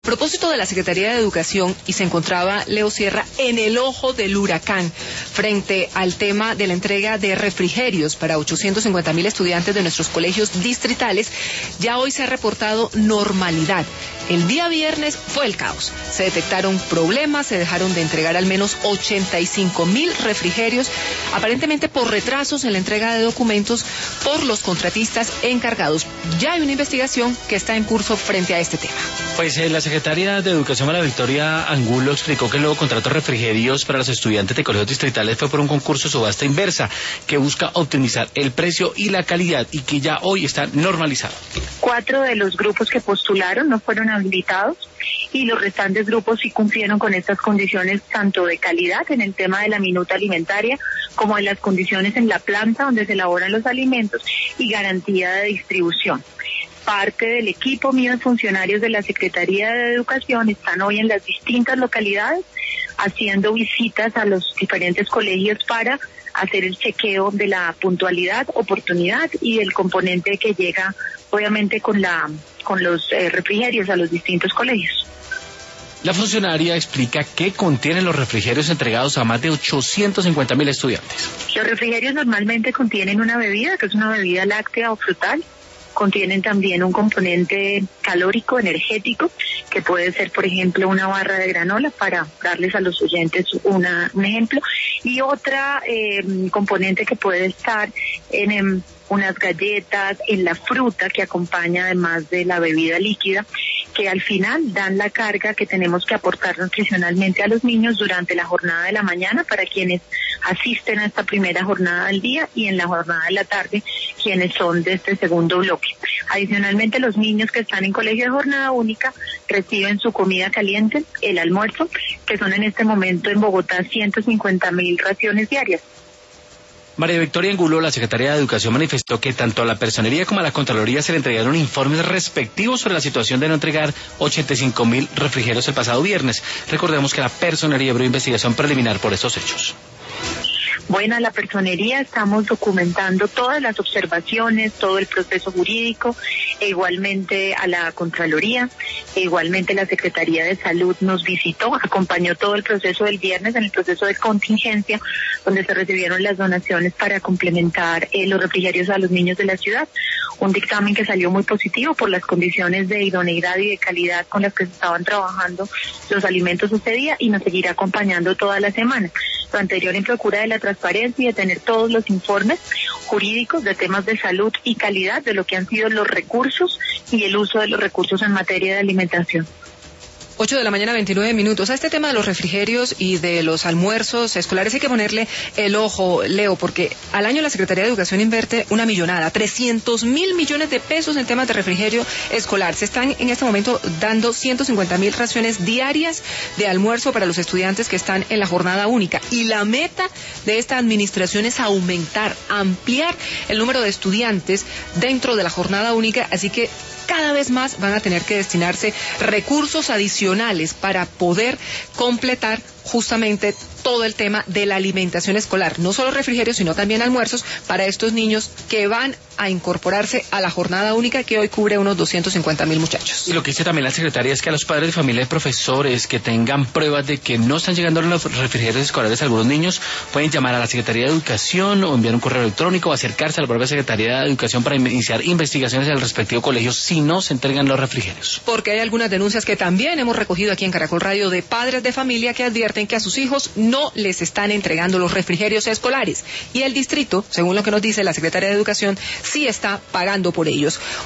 A propósito de la Secretaría de Educación, y se encontraba Leo Sierra en el ojo del huracán frente al tema de la entrega de refrigerios para 850.000 estudiantes de nuestros colegios distritales, ya hoy se ha reportado normalidad. El día viernes fue el caos. Se detectaron problemas, se dejaron de entregar al menos 85.000 refrigerios, aparentemente por retrasos en la entrega de documentos por los contratistas encargados. Ya hay una investigación que está en curso frente a este tema. Pues la secretaria de Educación, María Victoria Angulo, explicó que el nuevo contrato de refrigerios para los estudiantes de colegios distritales fue por un concurso subasta inversa que busca optimizar el precio y la calidad y que ya hoy está normalizado. 4 de los grupos que postularon no fueron habilitados y los restantes grupos sí cumplieron con estas condiciones tanto de calidad en el tema de la minuta alimentaria como en las condiciones en la planta donde se elaboran los alimentos y garantía de distribución. Parte del equipo mío de funcionarios de la Secretaría de Educación están hoy en las distintas localidades haciendo visitas a los diferentes colegios para hacer el chequeo de la puntualidad, oportunidad y el componente que llega obviamente con los refrigerios a los distintos colegios. La funcionaria explica qué contienen los refrigerios entregados a más de 850.000 estudiantes. Los refrigerios normalmente contienen una bebida, que es una bebida láctea o frutal. Contienen también un componente calórico, energético, que puede ser, por ejemplo, una barra de granola, para darles a los oyentes un ejemplo, y otra componente que puede estar en unas galletas, en la fruta que acompaña además de la bebida líquida, que al final dan la carga que tenemos que aportar nutricionalmente a los niños durante la jornada de la mañana para quienes asisten a esta primera jornada del día y en la jornada de la tarde quienes son de este segundo bloque. Adicionalmente, los niños que están en colegio de jornada única reciben su comida caliente, el almuerzo, que son en este momento en Bogotá 150.000 raciones diarias. María Victoria Angulo, la secretaria de Educación, manifestó que tanto a la Personería como a la Contraloría se le entregaron informes respectivos sobre la situación de no entregar 85.000 refrigerios el pasado viernes. Recordemos que la Personería abrió investigación preliminar por estos hechos. Bueno, a la Personería estamos documentando todas las observaciones, todo el proceso jurídico, e igualmente a la Contraloría, e igualmente la Secretaría de Salud nos visitó, acompañó todo el proceso del viernes en el proceso de contingencia, donde se recibieron las donaciones para complementar los refrigerios a los niños de la ciudad. Un dictamen que salió muy positivo por las condiciones de idoneidad y de calidad con las que se estaban trabajando los alimentos ese día y nos seguirá acompañando toda la semana. Lo anterior en procura de la transparencia y de tener todos los informes jurídicos de temas de salud y calidad de lo que han sido los recursos y el uso de los recursos en materia de alimentación. 8 de la mañana, 29 minutos. A este tema de los refrigerios y de los almuerzos escolares hay que ponerle el ojo, Leo, porque al año la Secretaría de Educación invierte una millonada, 300.000 millones de pesos en temas de refrigerio escolar. Se están en este momento dando 150.000 raciones diarias de almuerzo para los estudiantes que están en la jornada única. Y la meta de esta administración es aumentar, ampliar el número de estudiantes dentro de la jornada única, así que cada vez más van a tener que destinarse recursos adicionales para poder completar justamente todo el tema de la alimentación escolar, no solo refrigerios, sino también almuerzos para estos niños que van a incorporarse a la jornada única que hoy cubre unos 250.000 muchachos. Y lo que dice también la secretaria es que a los padres de familia y profesores que tengan pruebas de que no están llegando los refrigerios escolares a algunos niños, pueden llamar a la Secretaría de Educación o enviar un correo electrónico o acercarse a la propia Secretaría de Educación para iniciar investigaciones en el respectivo colegio si no se entregan los refrigerios. Porque hay algunas denuncias que también hemos recogido aquí en Caracol Radio de padres de familia que advierten que a sus hijos no les están entregando los refrigerios escolares y el distrito, según lo que nos dice la Secretaría de Educación, sí está pagando por ellos.